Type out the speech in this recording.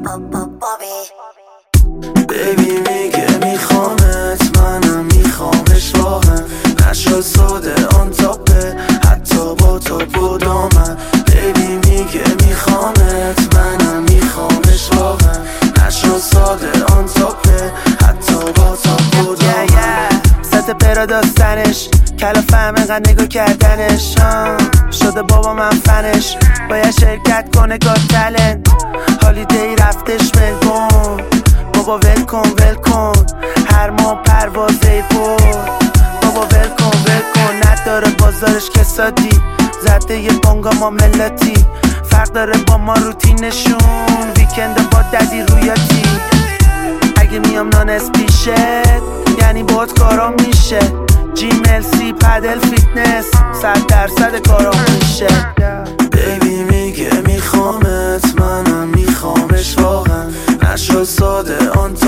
بیبی میگه میخوامت، منم میخوامش واقعا. نشد ساده آن تاپه حتی با تاپ و دامن. بیبی میگه میخوامت، منم میخوامش واقعا. نشد ساده آن تاپه حتی با تاپ و دامن. سطح پرا داستنش کلا فهم اینقدر نگاه کردنش شده بابا من فنش. باید شرکت کنه گاد تلنت. هالیدی رفتش ملبورن. بابا ول کن هر ماه پرواز ایرپورت. بابا ول کن نداره بازارش کسادی. زده یه بانگا ما ملتی. فرق داره با ما روتینشون. ویکند با ددی رویاتی. اگه میام نانس پیشت یعنی باید کارام میشه. GMLC پدل فیتنس 100% کارام میشه. بیبی میگه میخوامت، منم میخوامش واقعا. نشد ساده آن